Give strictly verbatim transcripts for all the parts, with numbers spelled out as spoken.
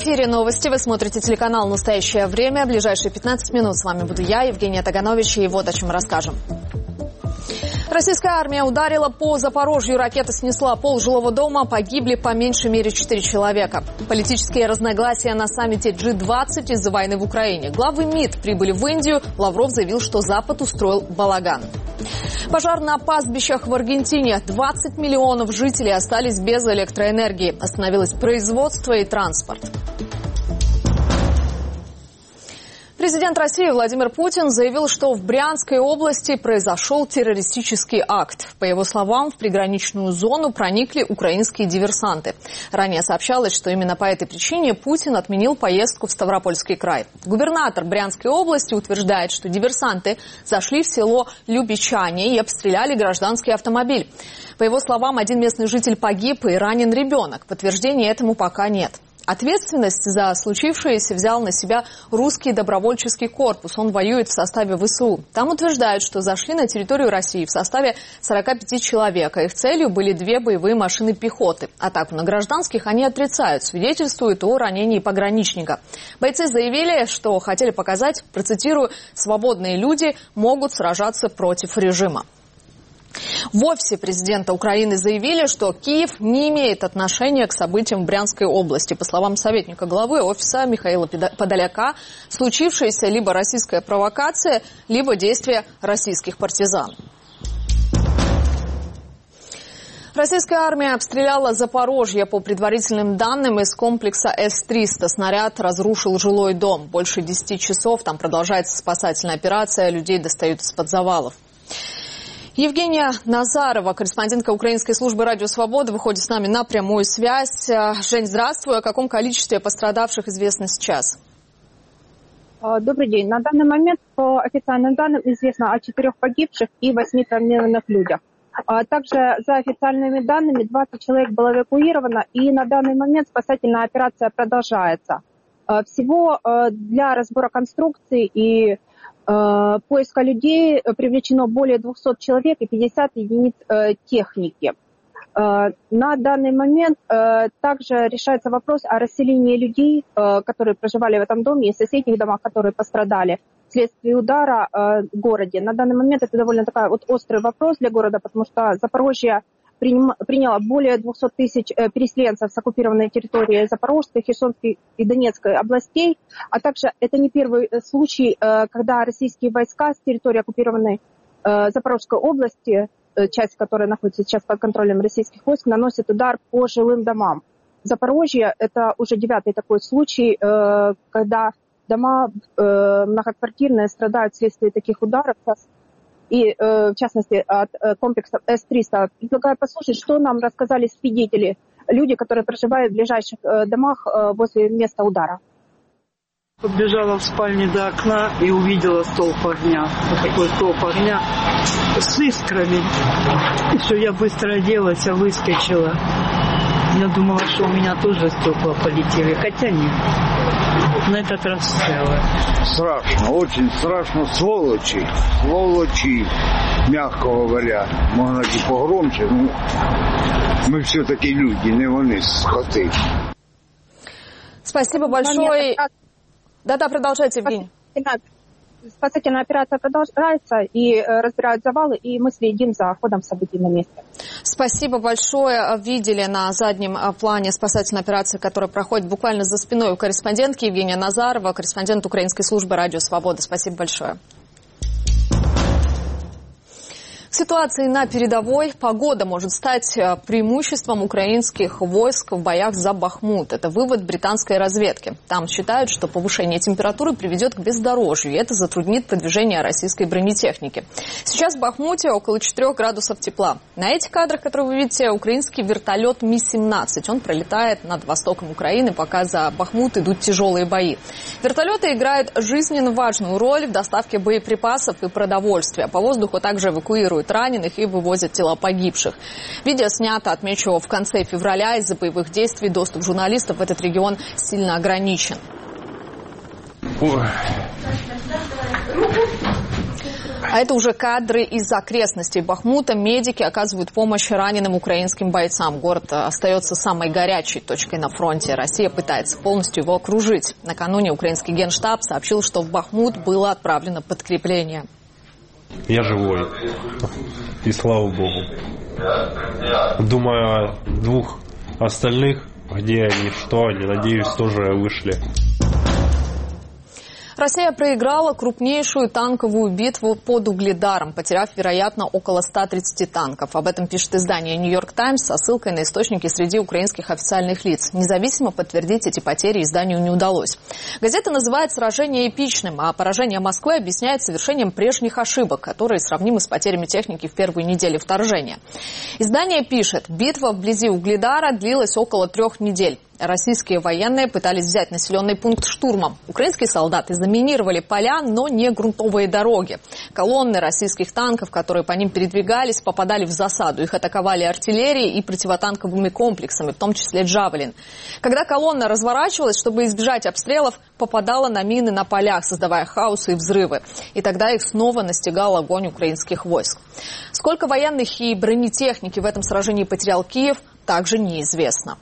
эфире новости. Вы смотрите телеканал «Настоящее время». В ближайшие пятнадцать минут с вами буду я, Евгения Таганович, и вот о чем расскажем. Российская армия ударила по Запорожью, ракета снесла пол жилого дома, погибли по меньшей мере четыре человека. Политические разногласия на саммите джи двадцать из-за войны в Украине. Главы МИД прибыли в Индию, Лавров заявил, что Запад устроил балаган. Пожар на пастбищах в Аргентине. двадцать миллионов жителей остались без электроэнергии. Остановилось производство и транспорт. Президент России Владимир Путин заявил, что в Брянской области произошел террористический акт. По его словам, в приграничную зону проникли украинские диверсанты. Ранее сообщалось, что именно по этой причине Путин отменил поездку в Ставропольский край. Губернатор Брянской области утверждает, что диверсанты зашли в село Любичане и обстреляли гражданский автомобиль. По его словам, один местный житель погиб и ранен ребенок. Подтверждения этому пока нет. Ответственность за случившееся взял на себя русский добровольческий корпус. Он воюет в составе вэ эс у. Там утверждают, что зашли на территорию России в составе сорока пяти человек. Их целью были две боевые машины пехоты. Атаку на гражданских они отрицают, свидетельствуют о ранении пограничника. Бойцы заявили, что хотели показать, процитирую, «свободные люди могут сражаться против режима». В офисе президента Украины заявили, что Киев не имеет отношения к событиям в Брянской области. По словам советника главы офиса Михаила Подоляка, случившаяся либо российская провокация, либо действия российских партизан. Российская армия обстреляла Запорожье. По предварительным данным, из комплекса эс триста снаряд разрушил жилой дом. Больше десяти часов там продолжается спасательная операция, людей достают из-под завалов. Евгения Назарова, корреспондентка Украинской службы «Радио Свобода», выходит с нами на прямую связь. Жень, здравствуй. О каком количестве пострадавших известно сейчас? Добрый день. На данный момент по официальным данным известно о четырех погибших и восьми раненых людях. Также за официальными данными двадцать человек было эвакуировано, и на данный момент спасательная операция продолжается. Всего для разбора конструкций и поиска людей привлечено более двухсот человек и пятьдесят единиц э, техники. Э, на данный момент э, также решается вопрос о расселении людей, э, которые проживали в этом доме, и в соседних домах, которые пострадали вследствие удара э, в городе. На данный момент это довольно такой вот острый вопрос для города, потому что Запорожье приняла более двухсот тысяч переселенцев с оккупированной территории Запорожской, Херсонской и Донецкой областей, а также это не первый случай, когда российские войска с территории оккупированной Запорожской области, часть которой находится сейчас под контролем российских войск, наносят удар по жилым домам. Запорожье – это уже девятый такой случай, когда дома многоквартирные страдают вследствие таких ударов. И, э, в частности, от э, комплекса эс триста. Предлагаю послушать, что нам рассказали свидетели, люди, которые проживают в ближайших э, домах э, возле места удара. Подбежала в спальне до окна и увидела столб огня. Вот такой столб огня с искрами. И все, я быстро оделась, а выскочила. Я думала, что у меня тоже стекла полетели, хотя нет. На этот раз целое. Страшно, очень страшно. Сволочи, сволочи, мягко говоря. Можно и погромче, но мы все-таки люди, не вони, скоты. Спасибо большое. Да-да, продолжайте, Евгений. Спасательная операция продолжается, и э, разбирают завалы, и мы следим за ходом событий на месте. Спасибо большое. Видели на заднем плане спасательной операции, которая проходит буквально за спиной у корреспондентки Евгения Назарова, корреспондент Украинской службы «Радио Свобода». Спасибо большое. Ситуации на передовой. Погода может стать преимуществом украинских войск в боях за Бахмут. Это вывод британской разведки. Там считают, что повышение температуры приведет к бездорожью, и это затруднит продвижение российской бронетехники. Сейчас в Бахмуте около четырёх градусов тепла. На этих кадрах, которые вы видите, украинский вертолет Ми семнадцать. Он пролетает над востоком Украины, пока за Бахмут идут тяжелые бои. Вертолеты играют жизненно важную роль в доставке боеприпасов и продовольствия. По воздуху также эвакуируют раненых и вывозят тела погибших. Видео снято, отмечу, в конце февраля. Из-за боевых действий доступ журналистов в этот регион сильно ограничен. А это уже кадры из окрестностей Бахмута. Медики оказывают помощь раненым украинским бойцам. Город остается самой горячей точкой на фронте. Россия пытается полностью его окружить. Накануне украинский генштаб сообщил, что в Бахмут было отправлено подкрепление. Я живой. И слава Богу. Думаю о двух остальных, где они, что они, надеюсь, тоже вышли. Россия проиграла крупнейшую танковую битву под Угледаром, потеряв, вероятно, около ста тридцати танков. Об этом пишет издание «Нью-Йорк Таймс» со ссылкой на источники среди украинских официальных лиц. Независимо подтвердить эти потери изданию не удалось. Газета называет сражение эпичным, а поражение Москвы объясняет совершением прежних ошибок, которые сравнимы с потерями техники в первые недели вторжения. Издание пишет, битва вблизи Угледара длилась около трех недель. Российские военные пытались взять населенный пункт штурмом. Украинские солдаты заминировали поля, но не грунтовые дороги. Колонны российских танков, которые по ним передвигались, попадали в засаду. Их атаковали артиллерией и противотанковыми комплексами, в том числе «Джавелин». Когда колонна разворачивалась, чтобы избежать обстрелов, попадала на мины на полях, создавая хаос и взрывы. И тогда их снова настигал огонь украинских войск. Сколько военных и бронетехники в этом сражении потерял Киев, также неизвестно.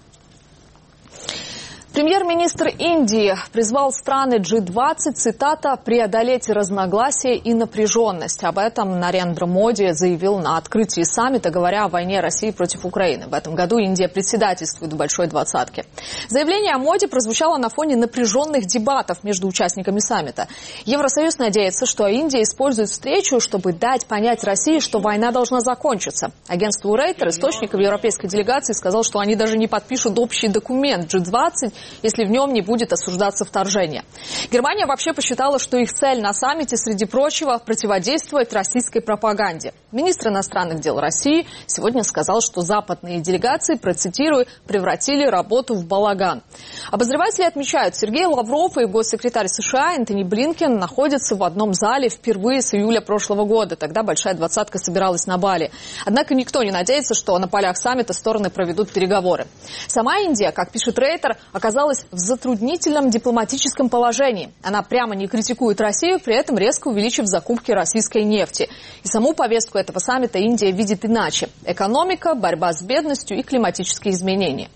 Премьер-министр Индии призвал страны джи двадцать, цитата, «преодолеть разногласия и напряженность». Об этом Нарендра Моди заявил на открытии саммита, говоря о войне России против Украины. В этом году Индия председательствует в Большой двадцатке. Заявление о Моди прозвучало на фоне напряженных дебатов между участниками саммита. Евросоюз надеется, что Индия использует встречу, чтобы дать понять России, что война должна закончиться. Агентству Рейтер, источник в европейской делегации, сказал, что они даже не подпишут общий документ джи двадцать, если в нем не будет осуждаться вторжение. Германия вообще посчитала, что их цель на саммите, среди прочего, противодействовать российской пропаганде. Министр иностранных дел России сегодня сказал, что западные делегации, процитирую, превратили работу в балаган. Обозреватели отмечают, Сергей Лавров и госсекретарь США Энтони Блинкен находятся в одном зале впервые с июля прошлого года. Тогда Большая двадцатка собиралась на Бали. Однако никто не надеется, что на полях саммита стороны проведут переговоры. Сама Индия, как пишет Рейтер, оказалась в затруднительном дипломатическом положении. Она прямо не критикует Россию, при этом резко увеличив закупки российской нефти. И саму повестку этого саммита Индия видит иначе. Экономика, борьба с бедностью и климатические изменения.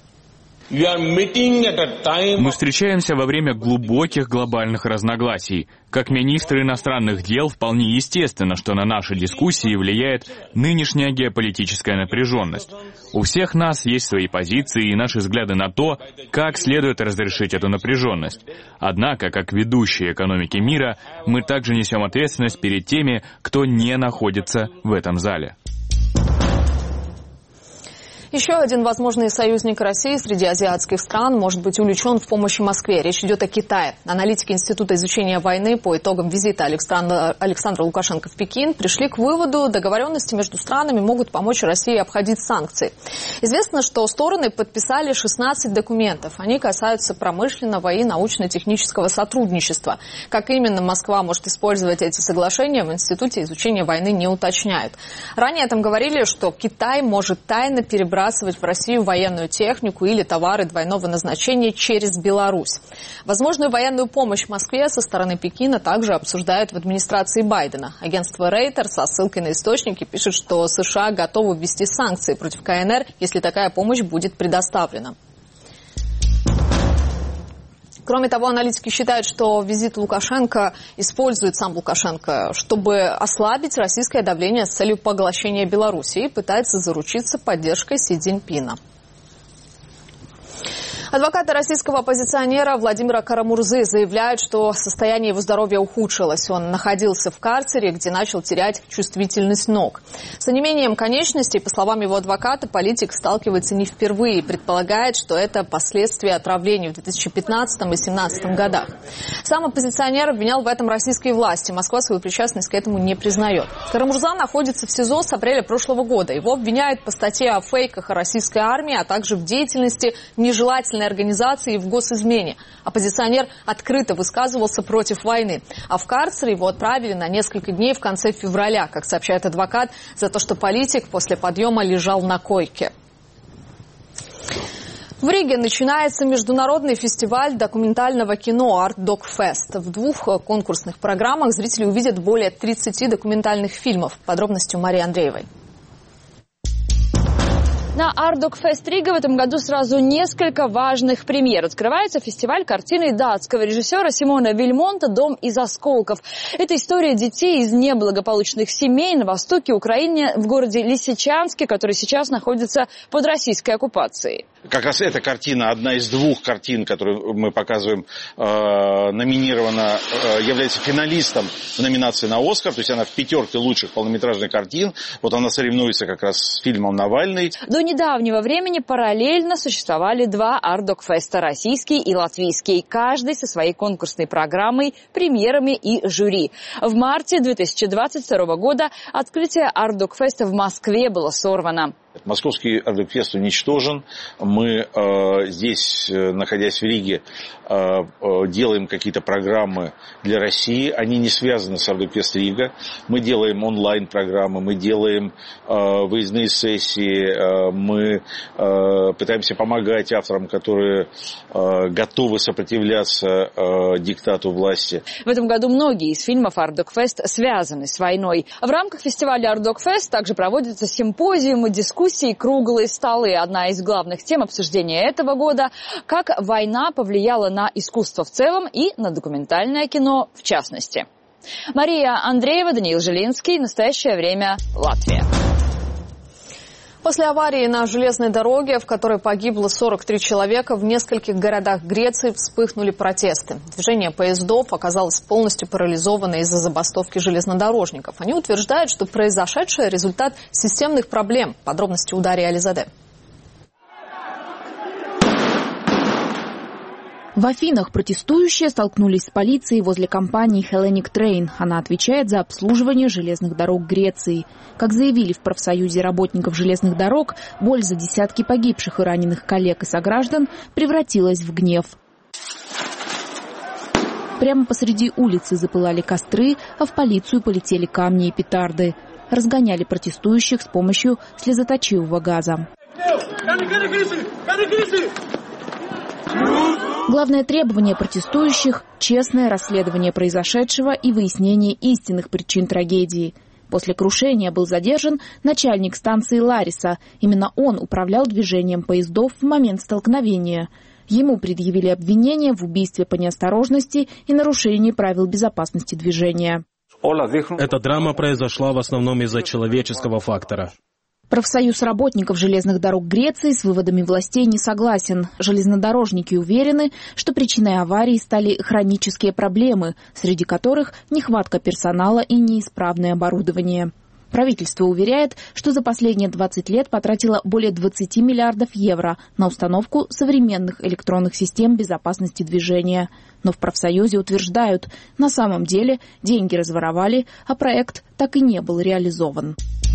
Мы встречаемся во время глубоких глобальных разногласий. Как министр иностранных дел, вполне естественно, что на наши дискуссии влияет нынешняя геополитическая напряженность. У всех нас есть свои позиции и наши взгляды на то, как следует разрешить эту напряженность. Однако, как ведущие экономики мира, мы также несем ответственность перед теми, кто не находится в этом зале. Еще один возможный союзник России среди азиатских стран может быть увлечен в помощи Москве. Речь идет о Китае. Аналитики Института изучения войны по итогам визита Александра, Александра Лукашенко в Пекин пришли к выводу, договоренности между странами могут помочь России обходить санкции. Известно, что стороны подписали шестнадцать документов. Они касаются промышленного и научно-технического сотрудничества. Как именно Москва может использовать эти соглашения, в Институте изучения войны не уточняют. Ранее там говорили, что Китай может тайно перебрать в Россию военную технику или товары двойного назначения через Беларусь. Возможную военную помощь Москве со стороны Пекина также обсуждают в администрации Байдена. Агентство Рейтер со ссылкой на источники пишет, что США готовы ввести санкции против ка эн эр, если такая помощь будет предоставлена. Кроме того, аналитики считают, что визит Лукашенко использует сам Лукашенко, чтобы ослабить российское давление с целью поглощения Беларуси и пытается заручиться поддержкой Си Цзиньпина. Адвокаты российского оппозиционера Владимира Карамурзы заявляют, что состояние его здоровья ухудшилось. Он находился в карцере, где начал терять чувствительность ног. С онемением конечностей, по словам его адвоката, политик сталкивается не впервые и предполагает, что это последствия отравления в две тысячи пятнадцатом и две тысячи семнадцатом годах. Сам оппозиционер обвинял в этом российские власти. Москва свою причастность к этому не признает. Карамурза находится в СИЗО с апреля прошлого года. Его обвиняют по статье о фейках о российской армии, а также в деятельности нежелательной организации и в госизмене. Оппозиционер открыто высказывался против войны. А в карцер его отправили на несколько дней в конце февраля, как сообщает адвокат, за то, что политик после подъема лежал на койке. В Риге начинается международный фестиваль документального кино «Арт Док Фест». В двух конкурсных программах зрители увидят более тридцати документальных фильмов. Подробности у Марии Андреевой. На Арт Док Фест Рига в этом году сразу несколько важных премьер. Открывается фестиваль картины датского режиссера Симона Вильмонта «Дом из осколков». Это история детей из неблагополучных семей на востоке Украины в городе Лисичанске, который сейчас находится под российской оккупацией. Как раз эта картина, одна из двух картин, которые мы показываем, э, номинирована, э, является финалистом в номинации на «Оскар». То есть она в пятерке лучших полнометражных картин. Вот она соревнуется как раз с фильмом «Навальный». До недавнего времени параллельно существовали два Арт Док Феста – российский и латвийский. Каждый со своей конкурсной программой, премьерами и жюри. В марте две тысячи двадцать второго года открытие Арт Док Феста в Москве было сорвано. Московский Арт Док Фест уничтожен. Мы э, здесь, находясь в Риге, э, э, делаем какие-то программы для России. Они не связаны с Арт Док Фест Рига. Мы делаем онлайн-программы, мы делаем э, выездные сессии, э, мы э, пытаемся помогать авторам, которые э, готовы сопротивляться э, диктату власти. В этом году многие из фильмов Арт Док Фест связаны с войной. В рамках фестиваля Арт Док Фест также проводятся симпозиумы, дискуссии, круглые столы. Одна из главных тем обсуждения этого года – как война повлияла на искусство в целом и на документальное кино в частности. Мария Андреева, Даниил Жилинский. Настоящее время. Латвия. После аварии на железной дороге, в которой погибло сорок три человека, в нескольких городах Греции вспыхнули протесты. Движение поездов оказалось полностью парализовано из-за забастовки железнодорожников. Они утверждают, что произошедшее – результат системных проблем. Подробности у Дарьи Ализаде. В Афинах протестующие столкнулись с полицией возле компании Hellenic Train. Она отвечает за обслуживание железных дорог Греции. Как заявили в профсоюзе работников железных дорог, боль за десятки погибших и раненых коллег и сограждан превратилась в гнев. Прямо посреди улицы запылали костры, а в полицию полетели камни и петарды. Разгоняли протестующих с помощью слезоточивого газа. Главное требование протестующих – честное расследование произошедшего и выяснение истинных причин трагедии. После крушения был задержан начальник станции Лариса. Именно он управлял движением поездов в момент столкновения. Ему предъявили обвинение в убийстве по неосторожности и нарушении правил безопасности движения. Эта драма произошла в основном из-за человеческого фактора. Профсоюз работников железных дорог Греции с выводами властей не согласен. Железнодорожники уверены, что причиной аварии стали хронические проблемы, среди которых нехватка персонала и неисправное оборудование. Правительство уверяет, что за последние двадцать лет потратило более двадцати миллиардов евро на установку современных электронных систем безопасности движения. Но в профсоюзе утверждают, на самом деле деньги разворовали, а проект так и не был реализован.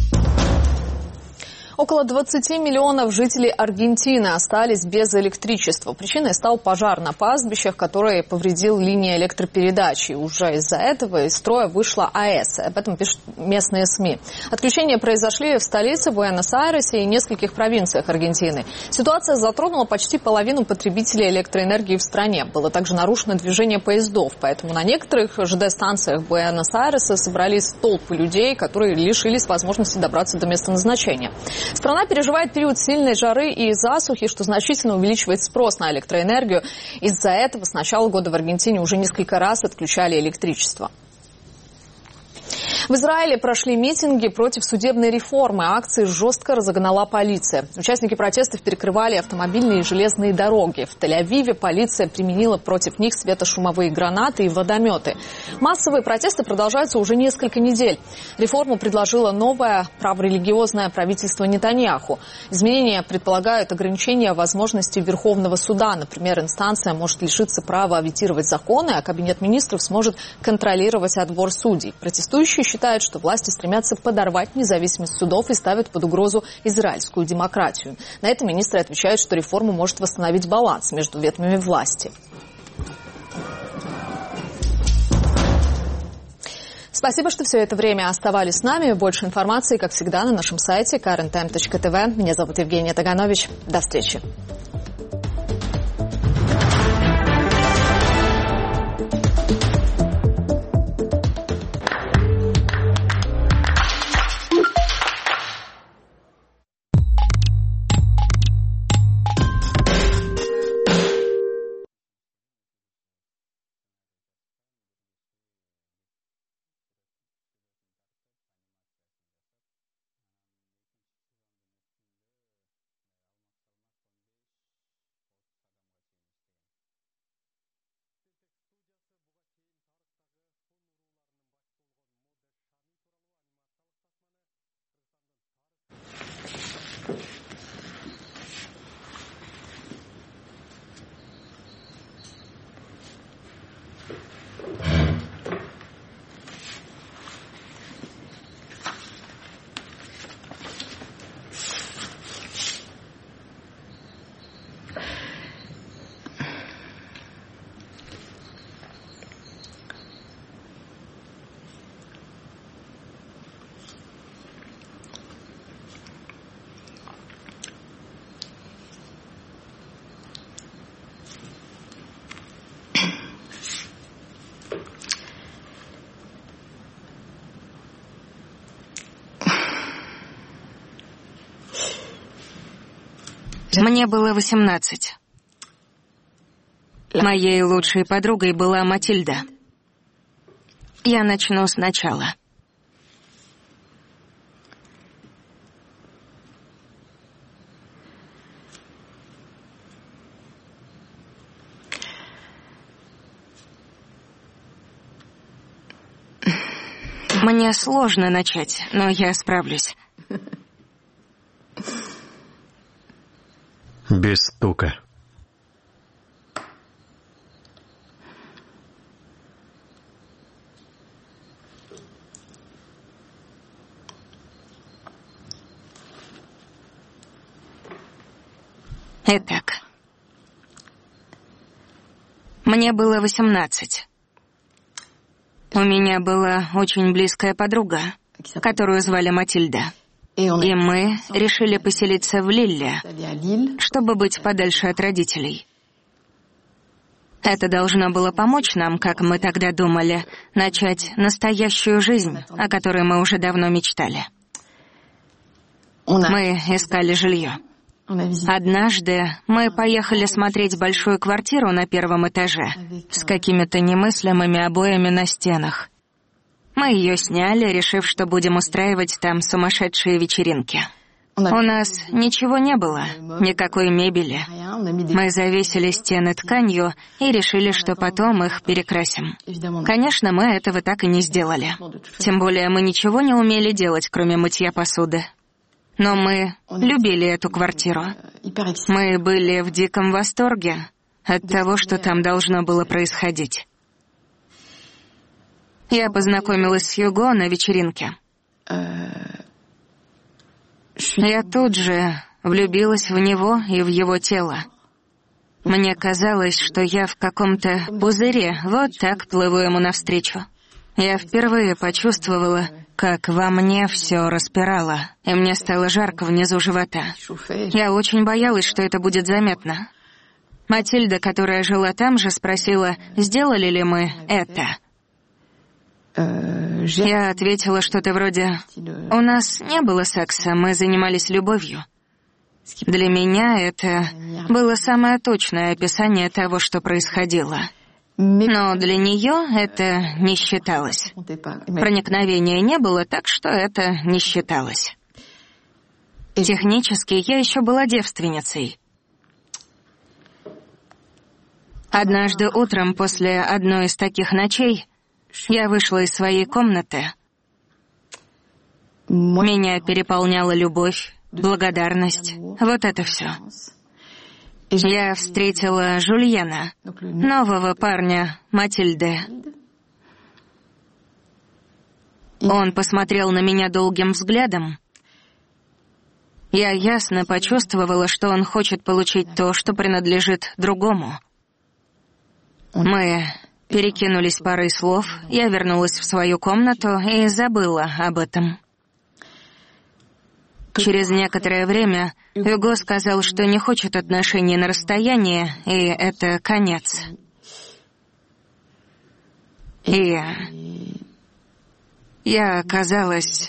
Около двадцати миллионов жителей Аргентины остались без электричества. Причиной стал пожар на пастбищах, который повредил линии электропередачи. Уже из-за этого из строя вышла АЭС. Об этом пишут местные СМИ. Отключения произошли в столице, Буэнос-Айресе и нескольких провинциях Аргентины. Ситуация затронула почти половину потребителей электроэнергии в стране. Было также нарушено движение поездов. Поэтому на некоторых ЖД-станциях Буэнос-Айреса собрались толпы людей, которые лишились возможности добраться до места назначения. Страна переживает период сильной жары и засухи, что значительно увеличивает спрос на электроэнергию. Из-за этого с начала года в Аргентине уже несколько раз отключали электричество. В Израиле прошли митинги против судебной реформы. Акции жестко разогнала полиция. Участники протестов перекрывали автомобильные и железные дороги. В Тель-Авиве полиция применила против них светошумовые гранаты и водометы. Массовые протесты продолжаются уже несколько недель. Реформу предложило новое праворелигиозное правительство Нетаньяху. Изменения предполагают ограничение возможностей Верховного суда. Например, инстанция может лишиться права ветировать законы, а Кабинет министров сможет контролировать отбор судей. Протестующие считают, что власти стремятся подорвать независимость судов и ставят под угрозу израильскую демократию. На это министры отвечают, что реформа может восстановить баланс между ветвями власти. Спасибо, что все это время оставались с нами. Больше информации, как всегда, на нашем сайте ка эр эн тайм точка тэ вэ. Меня зовут Евгения Таганович. До встречи. Мне было восемнадцать. Моей лучшей подругой была Матильда. Я начну сначала. Мне сложно начать, но я справлюсь. Без стука. Итак, мне было восемнадцать. У меня была очень близкая подруга, которую звали Матильда. И мы решили поселиться в Лилле, чтобы быть подальше от родителей. Это должно было помочь нам, как мы тогда думали, начать настоящую жизнь, о которой мы уже давно мечтали. Мы искали жилье. Однажды мы поехали смотреть большую квартиру на первом этаже с какими-то немыслимыми обоями на стенах. Мы ее сняли, решив, что будем устраивать там сумасшедшие вечеринки. У нас ничего не было, никакой мебели. Мы завесили стены тканью и решили, что потом их перекрасим. Конечно, мы этого так и не сделали. Тем более мы ничего не умели делать, кроме мытья посуды. Но мы любили эту квартиру. Мы были в диком восторге от того, что там должно было происходить. Я познакомилась с Хьюго на вечеринке. Я тут же влюбилась в него и в его тело. Мне казалось, что я в каком-то пузыре, вот так плыву ему навстречу. Я впервые почувствовала, как во мне все распирало, и мне стало жарко внизу живота. Я очень боялась, что это будет заметно. Матильда, которая жила там же, спросила, сделали ли мы это. Я ответила что-то вроде: «У нас не было секса, мы занимались любовью». Для меня это было самое точное описание того, что происходило. Но для нее это не считалось. Проникновения не было, так что это не считалось. Технически я еще была девственницей. Однажды утром после одной из таких ночей я вышла из своей комнаты. Меня переполняла любовь, благодарность, вот это все. Я встретила Жульена, нового парня Матильды. Он посмотрел на меня долгим взглядом. Я ясно почувствовала, что он хочет получить то, что принадлежит другому. Мы перекинулись парой слов, я вернулась в свою комнату и забыла об этом. Через некоторое время Хьюго сказал, что не хочет отношений на расстоянии, и это конец. И я оказалась...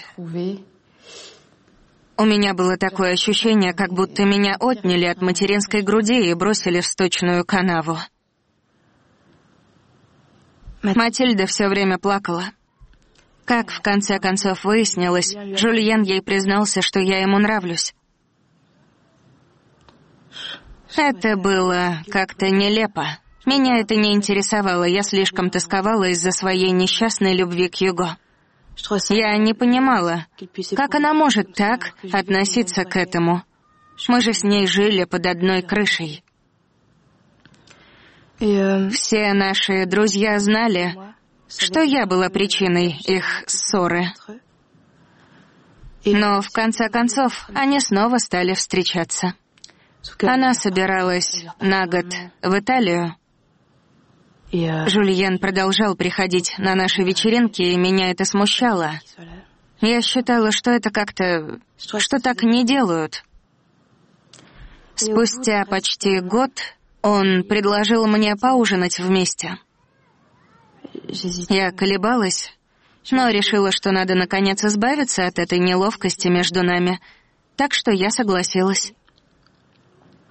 У меня было такое ощущение, как будто меня отняли от материнской груди и бросили в сточную канаву. Матильда все время плакала. Как в конце концов выяснилось, Жульен ей признался, что я ему нравлюсь. Это было как-то нелепо. Меня это не интересовало, я слишком тосковала из-за своей несчастной любви к Хьюго. Я не понимала, как она может так относиться к этому. Мы же с ней жили под одной крышей. Все наши друзья знали, что я была причиной их ссоры. Но в конце концов они снова стали встречаться. Она собиралась на год в Италию. Жульен продолжал приходить на наши вечеринки, и меня это смущало. Я считала, что это как-то... что так не делают. Спустя почти год он предложил мне поужинать вместе. Я колебалась, но решила, что надо наконец избавиться от этой неловкости между нами, так что я согласилась.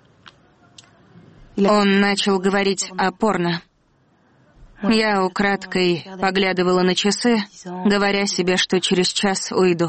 Он начал говорить о порно. Я украдкой поглядывала на часы, говоря себе, что через час уйду.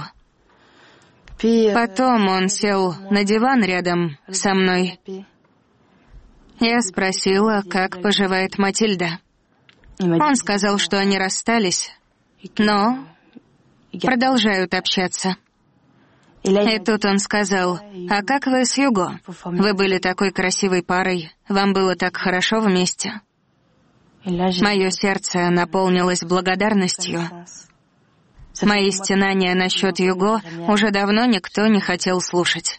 Потом он сел на диван рядом со мной. Я спросила, как поживает Матильда. Он сказал, что они расстались, но продолжают общаться. И тут он сказал: «А как вы с Юго? Вы были такой красивой парой, вам было так хорошо вместе». Мое сердце наполнилось благодарностью. Мои стенания насчет Юго уже давно никто не хотел слушать.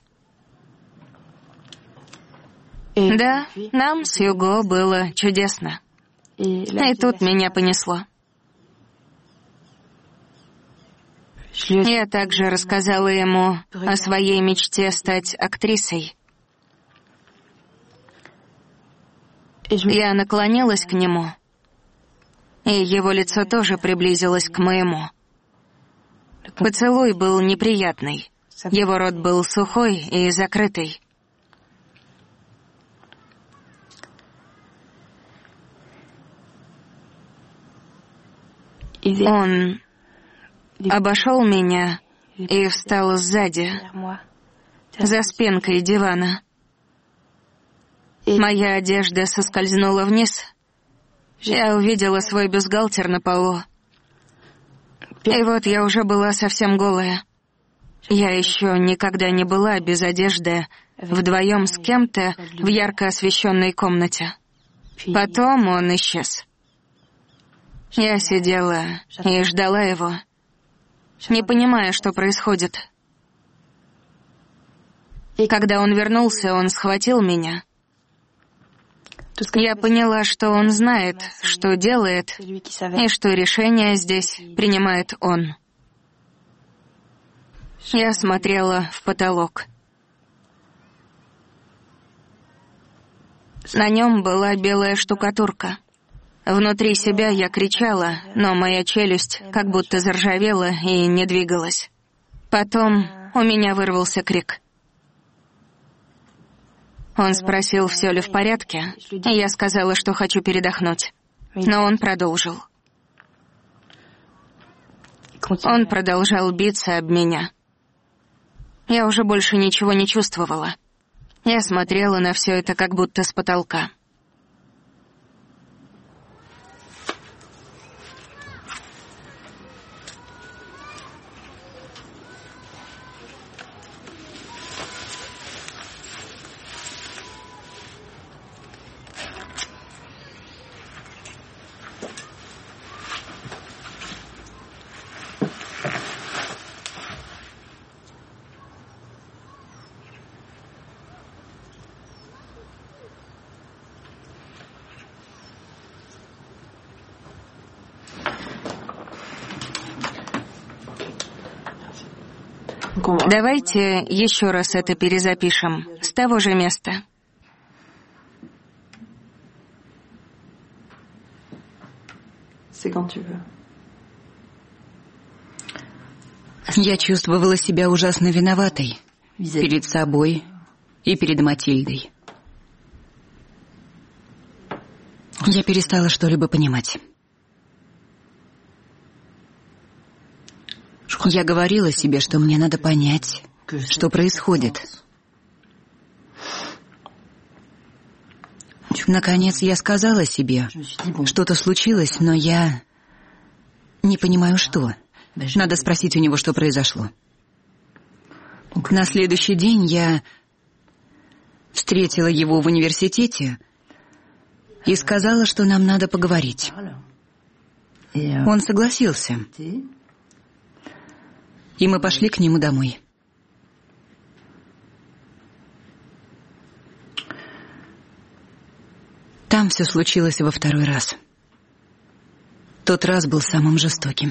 Да, нам с Юго было чудесно. И тут меня понесло. Я также рассказала ему о своей мечте стать актрисой. Я наклонилась к нему, и его лицо тоже приблизилось к моему. Поцелуй был неприятный. Его рот был сухой и закрытый. Он обошел меня и встал сзади, за спинкой дивана. Моя одежда соскользнула вниз. Я увидела свой бюстгальтер на полу. И вот я уже была совсем голая. Я еще никогда не была без одежды вдвоем с кем-то в ярко освещенной комнате. Потом он исчез. Я сидела и ждала его, не понимая, что происходит. И когда он вернулся, он схватил меня. Я поняла, что он знает, что делает, и что решение здесь принимает он. Я смотрела в потолок. На нем была белая штукатурка. Внутри себя я кричала, но моя челюсть как будто заржавела и не двигалась. Потом у меня вырвался крик. Он спросил, все ли в порядке, и я сказала, что хочу передохнуть. Но он продолжил. Он продолжал биться об меня. Я уже больше ничего не чувствовала. Я смотрела на все это как будто с потолка. Давайте еще раз это перезапишем, с того же места. Я чувствовала себя ужасно виноватой перед собой и перед Матильдой. Я перестала что-либо понимать. Я говорила себе, что мне надо понять, что происходит. Наконец я сказала себе, что-то случилось, но я не понимаю, что. Надо спросить у него, что произошло. На следующий день я встретила его в университете и сказала, что нам надо поговорить. Он согласился. И мы пошли к нему домой. Там все случилось во второй раз. Тот раз был самым жестоким.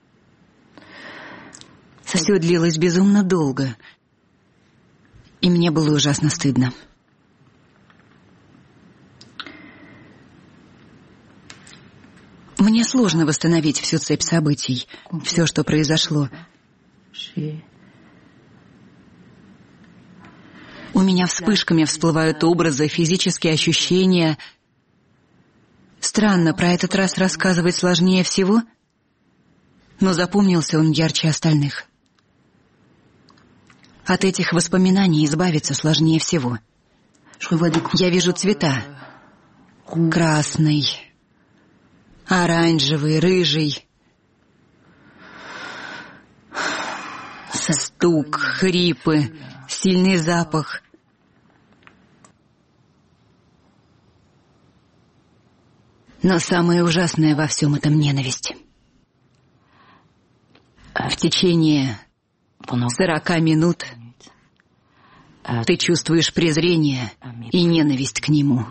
Все длилось безумно долго, и мне было ужасно стыдно. Мне сложно восстановить всю цепь событий, все, что произошло. У меня вспышками всплывают образы, физические ощущения. Странно, про этот раз рассказывать сложнее всего, но запомнился он ярче остальных. От этих воспоминаний избавиться сложнее всего. Я вижу цвета. Красный, оранжевый, рыжий. Стук, хрипы, сильный запах. Но самое ужасное во всем этом — ненависть. В течение сорока минут ты чувствуешь презрение и ненависть к нему.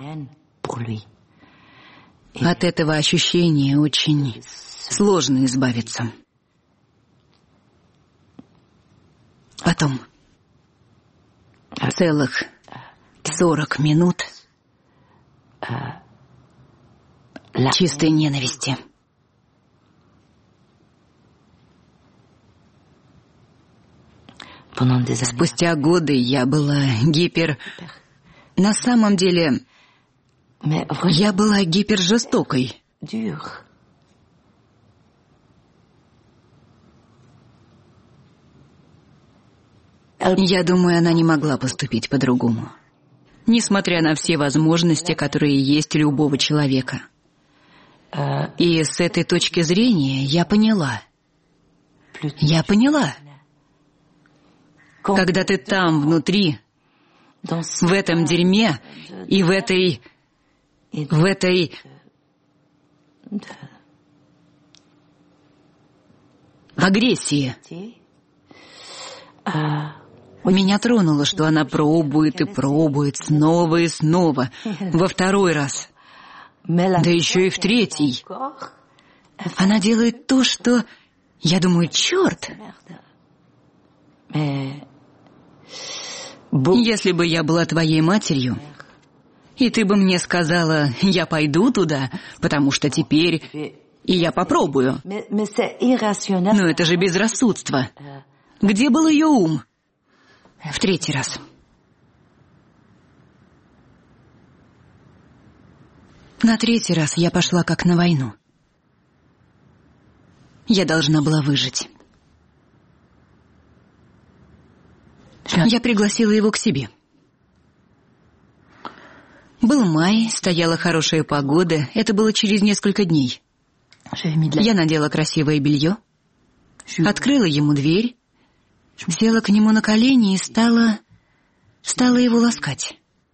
От этого ощущения очень сложно избавиться. Потом целых сорок минут чистой ненависти. Спустя годы я была гипер... На самом деле, я была гипержестокой. Я думаю, она не могла поступить по-другому. Несмотря на все возможности, которые есть у любого человека. И с этой точки зрения я поняла. Я поняла. Когда ты там, внутри, в этом дерьме и в этой... в этой... агрессии. Меня тронуло, что она пробует и пробует снова и снова, во второй раз, да еще и в третий. Она делает то, что... Я думаю, черт! Если бы я была твоей матерью, и ты бы мне сказала, я пойду туда, потому что теперь... и я попробую. Но это же безрассудство. Где был ее ум? В третий раз. На третий раз я пошла как на войну. Я должна была выжить. Я пригласила его к себе. Был май, стояла хорошая погода, это было через несколько дней. Я надела красивое белье, открыла ему дверь, села к нему на колени и стала... стала его ласкать.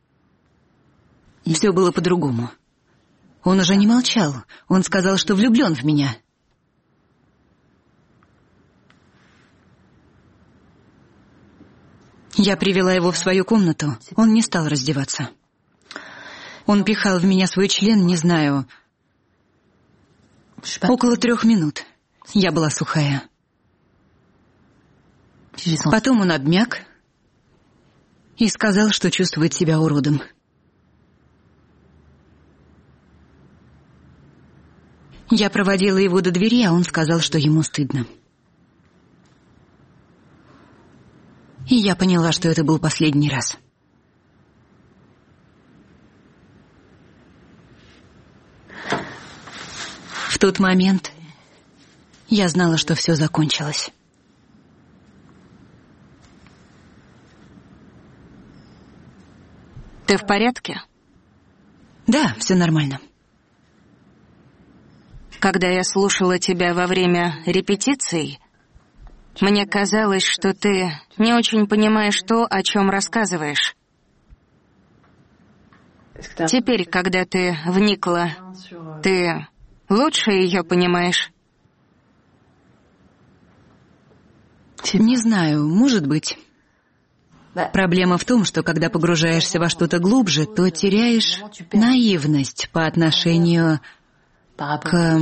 Все было по-другому. Он уже не молчал, он сказал, что влюблен в меня. Я привела его в свою комнату, он не стал раздеваться. Он пихал в меня свой член, не знаю, около трех минут. Я была сухая. Потом он обмяк и сказал, что чувствует себя уродом. Я проводила его до двери, а он сказал, что ему стыдно. И я поняла, что это был последний раз. В тот момент я знала, что все закончилось. Ты в порядке? Да, все нормально. Когда я слушала тебя во время репетиций, мне казалось, что ты не очень понимаешь то, о чем рассказываешь. Теперь, когда ты вникла, ты лучше ее понимаешь? Не знаю, может быть. Проблема в том, что когда погружаешься во что-то глубже, то теряешь наивность по отношению к...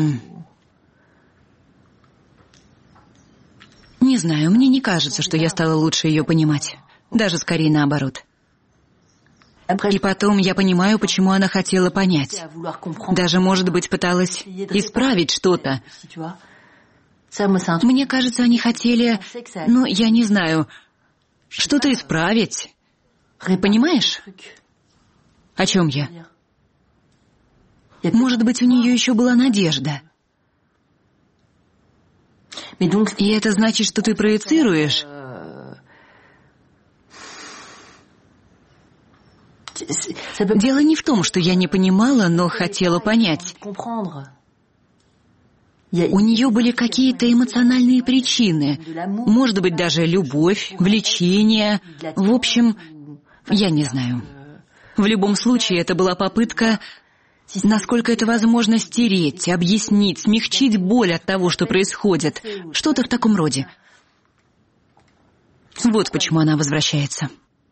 Не знаю, мне не кажется, что я стала лучше ее понимать. Даже скорее наоборот. И потом я понимаю, почему она хотела понять. Даже, может быть, пыталась исправить что-то. Мне кажется, они хотели, ну, я не знаю, что-то исправить. Понимаешь, о чем я? Может быть, у нее еще была надежда. И это значит, что ты проецируешь? Дело не в том, что я не понимала, но хотела понять. У нее были какие-то эмоциональные причины. Может быть, даже любовь, влечение. В общем, я не знаю. В любом случае, это была попытка, насколько это возможно, стереть, объяснить, смягчить боль от того, что происходит. Что-то в таком роде. Вот почему она возвращается.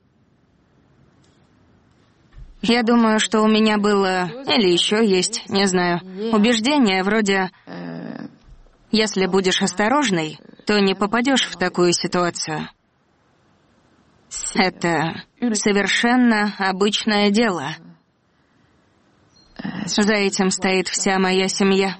Я думаю, что у меня было, или еще есть, не знаю, убеждение вроде «если будешь осторожной, то не попадешь в такую ситуацию». Это совершенно обычное дело. За этим стоит вся моя семья.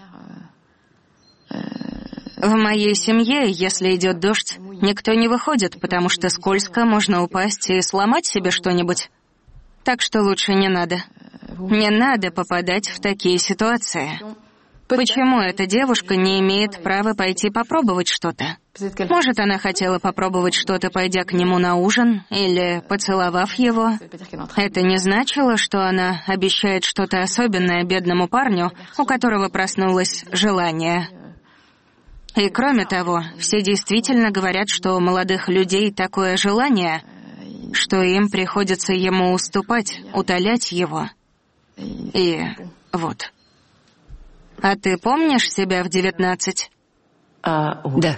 В моей семье, если идет дождь, никто не выходит, потому что скользко, можно упасть и сломать себе что-нибудь. Так что лучше не надо. Не надо попадать в такие ситуации. Почему эта девушка не имеет права пойти попробовать что-то? Может, она хотела попробовать что-то, пойдя к нему на ужин или поцеловав его. Это не значило, что она обещает что-то особенное бедному парню, у которого проснулось желание. И кроме того, все действительно говорят, что у молодых людей такое желание, что им приходится ему уступать, утолять его. И вот. А ты помнишь себя в девятнадцать? А, да.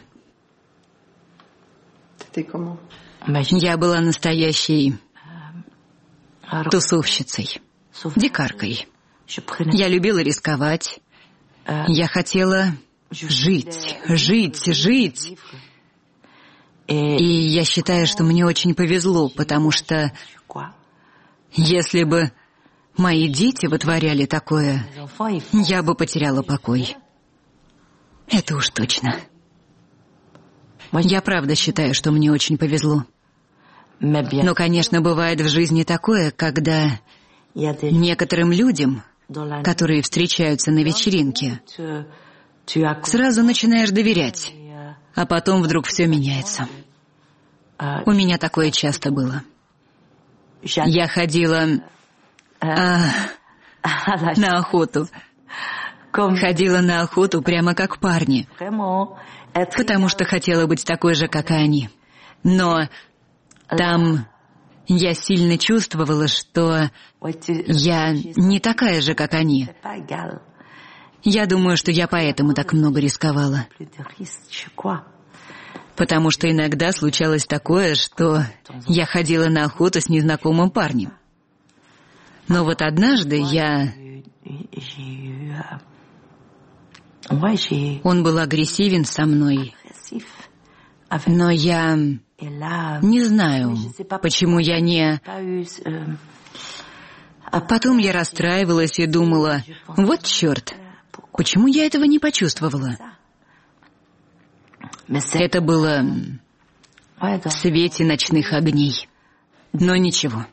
Я была настоящей тусовщицей, дикаркой. Я любила рисковать. Я хотела жить, жить, жить. И я считаю, что мне очень повезло, потому что если бы мои дети вытворяли такое, я бы потеряла покой. Это уж точно. Я правда считаю, что мне очень повезло. Но, конечно, бывает в жизни такое, когда некоторым людям, которые встречаются на вечеринке, сразу начинаешь доверять, а потом вдруг все меняется. У меня такое часто было. Я ходила а, на охоту. Ходила на охоту прямо как парни, потому что хотела быть такой же, как и они. Но там я сильно чувствовала, что я не такая же, как они. Я думаю, что я поэтому так много рисковала. Потому что иногда случалось такое, что я ходила на охоту с незнакомым парнем. Но вот однажды я... Он был агрессивен со мной. Но я не знаю, почему я не... А потом я расстраивалась и думала, вот черт, почему я этого не почувствовала? Это было в свете ночных огней. Но ничего.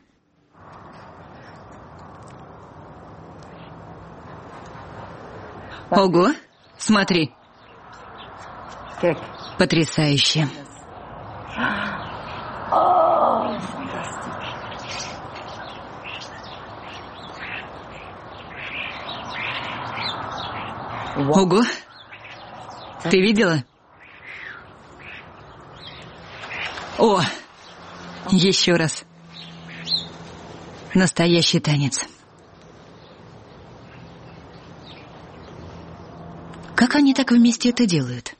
Ого, смотри. Потрясающе. Ого, ты видела? О, еще раз. Настоящий танец. Как они так вместе это делают?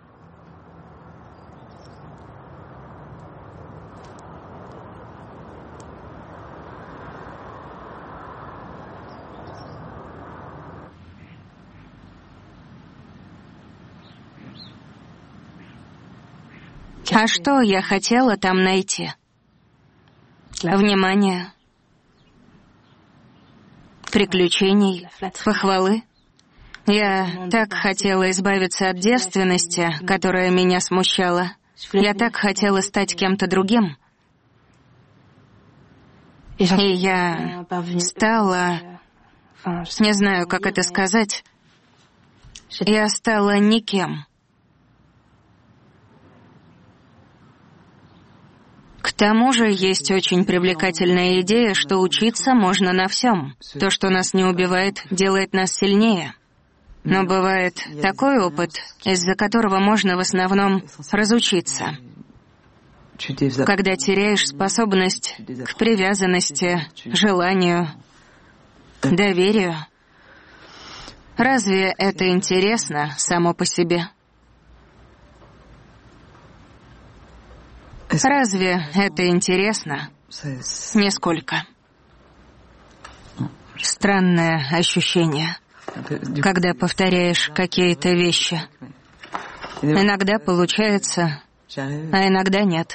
А что я хотела там найти? Внимание, приключений, похвалы. Я так хотела избавиться от девственности, которая меня смущала. Я так хотела стать кем-то другим. И я стала... Не знаю, как это сказать. Я стала никем. К тому же есть очень привлекательная идея, что учиться можно на всем. То, что нас не убивает, делает нас сильнее. Но бывает такой опыт, из-за которого можно в основном разучиться. Когда теряешь способность к привязанности, желанию, доверию. Разве это интересно само по себе? Разве это интересно? Нисколько. Странное ощущение, когда повторяешь какие-то вещи. Иногда получается, а иногда нет.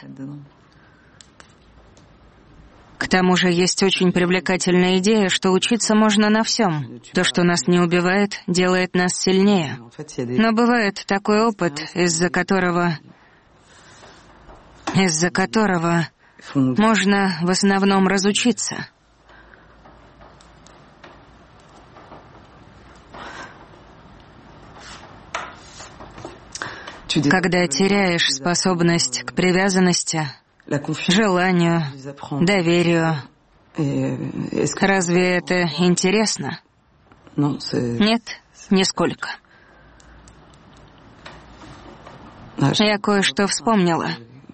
К тому же есть очень привлекательная идея, что учиться можно на всем. То, что нас не убивает, делает нас сильнее. Но бывает такой опыт, из-за которого... из-за которого можно в основном разучиться. Когда теряешь способность к привязанности, желанию, доверию, разве это интересно? Нет, нисколько. Я кое-что вспомнила.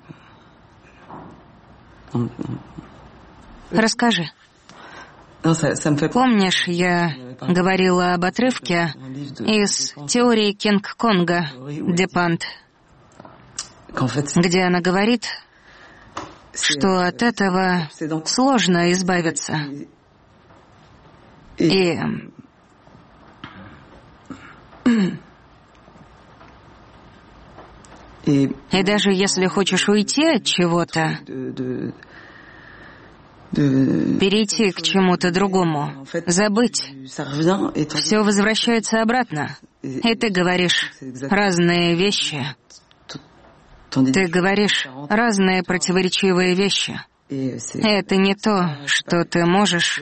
Расскажи. Помнишь, я говорила об отрывке из теории Кинг-Конга Депант, где она говорит, что от этого сложно избавиться. И... И даже если хочешь уйти от чего-то, перейти к чему-то другому, забыть, все возвращается обратно. И ты говоришь разные вещи. Ты говоришь разные противоречивые вещи. Это не то, что ты можешь...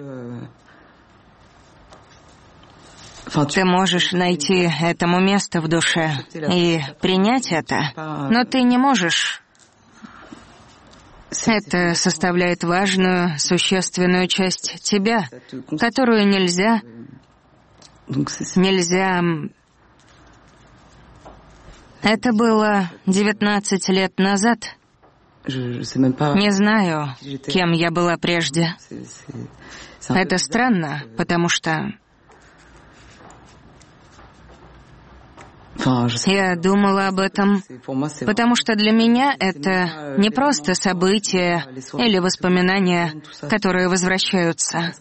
Ты можешь найти этому место в душе и принять это, но ты не можешь. Это составляет важную, существенную часть тебя, которую нельзя... Нельзя... Это было девятнадцать лет назад. Не знаю, кем я была прежде. Это странно, потому что... Я думала об этом, потому что для меня это не просто события или воспоминания, которые возвращаются.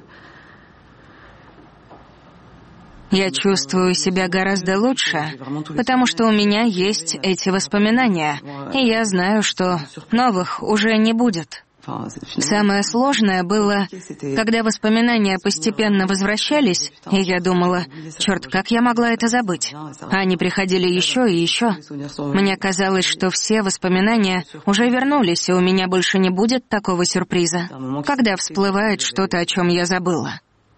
Я чувствую себя гораздо лучше, потому что у меня есть эти воспоминания, и я знаю, что новых уже не будет. Самое сложное было, когда воспоминания постепенно возвращались, и я думала, черт, как я могла это забыть? Они приходили еще и еще. Мне казалось, что все воспоминания уже вернулись, и у меня больше не будет такого сюрприза, когда всплывает что-то, о чем я забыла.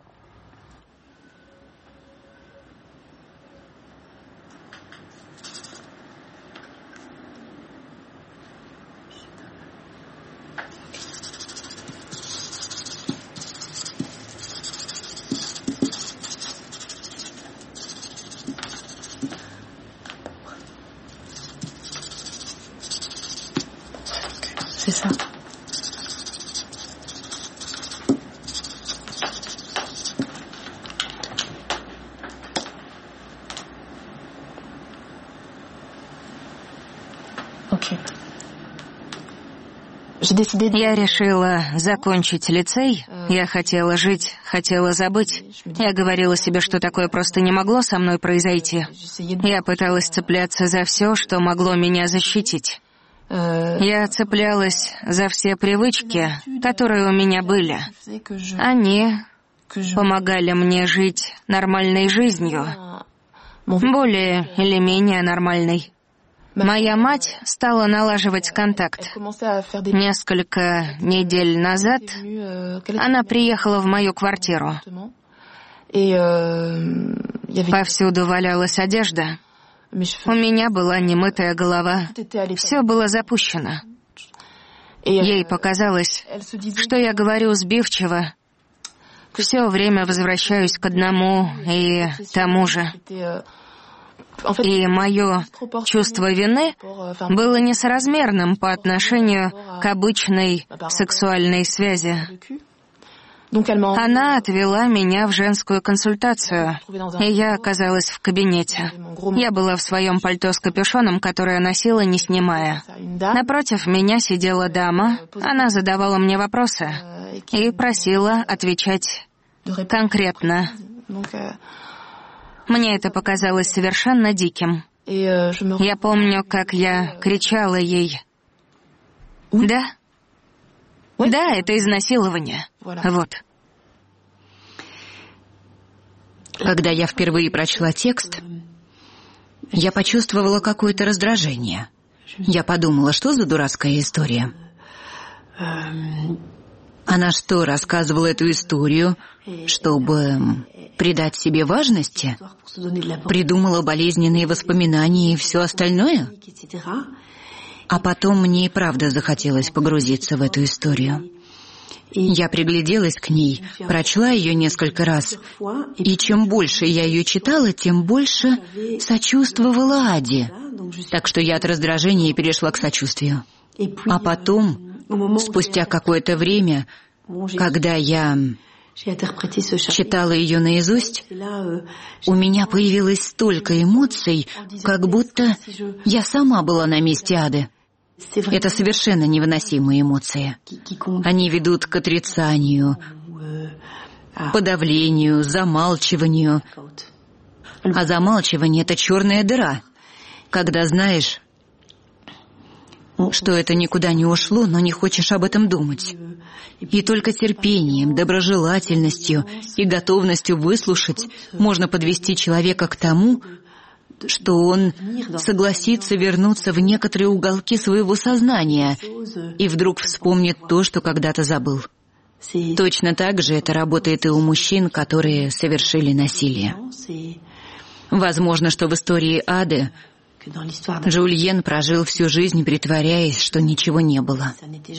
C'est ça. Ok. Я решила закончить лицей. Я хотела жить, хотела забыть. Я говорила себе, что такое просто не могло со мной произойти. Я пыталась цепляться за все, что могло меня защитить. Я цеплялась за все привычки, которые у меня были. Они помогали мне жить нормальной жизнью, более или менее нормальной. Моя мать стала налаживать контакт. Несколько недель назад она приехала в мою квартиру. Повсюду валялась одежда. У меня была немытая голова. Все было запущено. Ей показалось, что я говорю сбивчиво. Все время возвращаюсь к одному и тому же. И мое чувство вины было несоразмерным по отношению к обычной сексуальной связи. Она отвела меня в женскую консультацию, и я оказалась в кабинете. Я была в своем пальто с капюшоном, которое носила, не снимая. Напротив меня сидела дама, она задавала мне вопросы и просила отвечать конкретно. Мне это показалось совершенно диким. Я помню, как я кричала ей: «Да, да, это изнасилование». Вот. Когда я впервые прочла текст, я почувствовала какое-то раздражение. Я подумала, что за дурацкая история? Она что, рассказывала эту историю, чтобы придать себе важности? Придумала болезненные воспоминания и все остальное? А потом мне и правда захотелось погрузиться в эту историю. Я пригляделась к ней, прочла ее несколько раз, и чем больше я ее читала, тем больше сочувствовала Аде. Так что я от раздражения перешла к сочувствию. А потом, спустя какое-то время, когда я читала ее наизусть, у меня появилось столько эмоций, как будто я сама была на месте Ады. Это совершенно невыносимые эмоции. Они ведут к отрицанию, подавлению, замалчиванию. А замалчивание — это черная дыра, когда знаешь, что это никуда не ушло, но не хочешь об этом думать. И только терпением, доброжелательностью и готовностью выслушать можно подвести человека к тому, что он согласится вернуться в некоторые уголки своего сознания и вдруг вспомнит то, что когда-то забыл. Точно так же это работает и у мужчин, которые совершили насилие. Возможно, что в истории Ады Жюльен прожил всю жизнь, притворяясь, что ничего не было.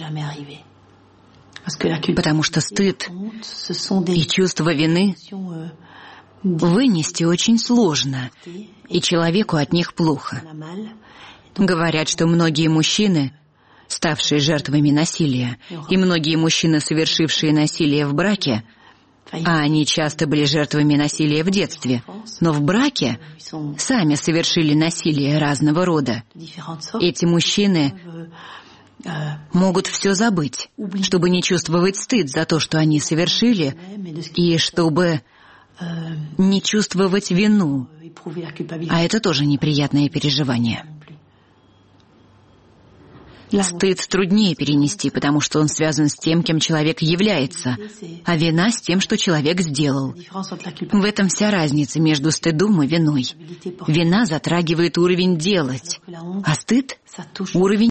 Потому что стыд и чувство вины вынести очень сложно, и человеку от них плохо. Говорят, что многие мужчины, ставшие жертвами насилия, и многие мужчины, совершившие насилие в браке, а они часто были жертвами насилия в детстве, но в браке сами совершили насилие разного рода. Эти мужчины могут все забыть, чтобы не чувствовать стыд за то, что они совершили, и чтобы не чувствовать вину. А это тоже неприятное переживание. Стыд труднее перенести, потому что он связан с тем, кем человек является, а вина с тем, что человек сделал. В этом вся разница между стыдом и виной. Вина затрагивает уровень «делать», а стыд — уровень